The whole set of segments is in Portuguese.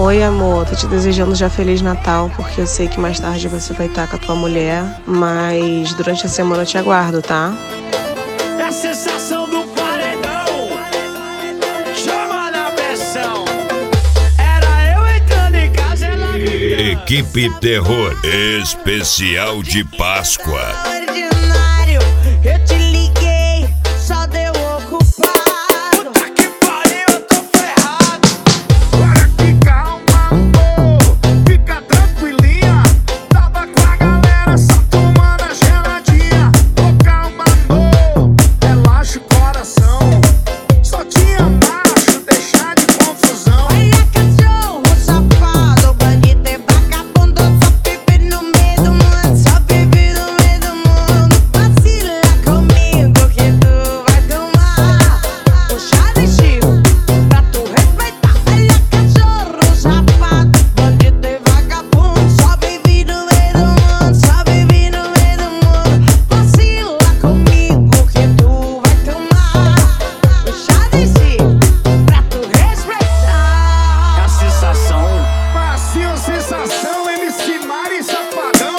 Oi, amor, tô te desejando já Feliz Natal, porque eu sei que mais tarde você vai estar com a tua mulher, mas durante a semana eu te aguardo, tá? É a sensação do paredão, chama na pressão. Era eu entrando em casa, ela... Equipe Terror, especial de Páscoa. Ordinário, eu te liguei, só deu ocupado. Puta que pariu, eu tô ferrado. Agora que calma, amor, fica tranquilinha. Tava com a galera só tomando a geladinha. Ô calma, amor, relaxa o coração. Só tinha macho, deixar de confusão. Olha cachorro, safado, bandido e vagabundo. Só vive no meio do mundo, só vive no meio do mundo. Vacila comigo que tu vai tomar puxada de Chico, pra tu respeitar. Olha cachorro, safado, bandido e vagabundo. Só vive no meio do mundo, só vive no meio do mundo. Vacila comigo que tu vai tomar puxada de Chico, pra tu respeitar. É a sensação. Macio sensação, MC Mari Safadão.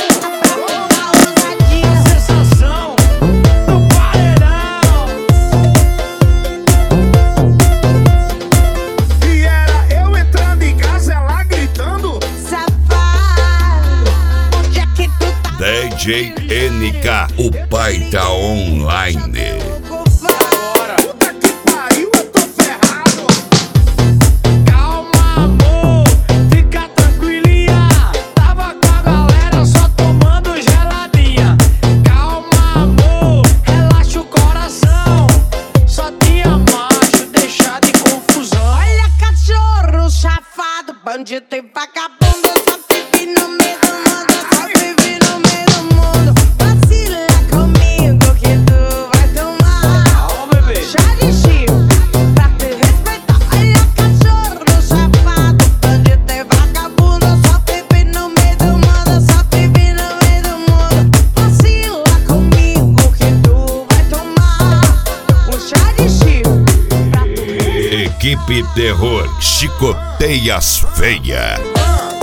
A sensação do paredão. E era eu entrando em casa, ela gritando. Safado, onde é que tu tá? DJ NK, o pai tá online. Bora. Puta que pariu, eu tô ferrado. Calma, amor, fica tranquilinha. Tava com a galera só tomando geladinha. Calma, amor, relaxa o coração. Só tinha macho, deixar de confusão. Olha cachorro, safado, bandido e vagabundo. Só vive no meio do mundo, só vive no meio do mundo. Vacila comigo que tu vai tomar Calma, bebê. chá de Chico, pra te respeitar. Olha cachorro, safado, bandido e vagabundo. Só vive no meio do mundo, só vive no meio do mundo. Vacila comigo que tu vai tomar chá de Chico, pra tu Equipe Terror, chicoteia as feia.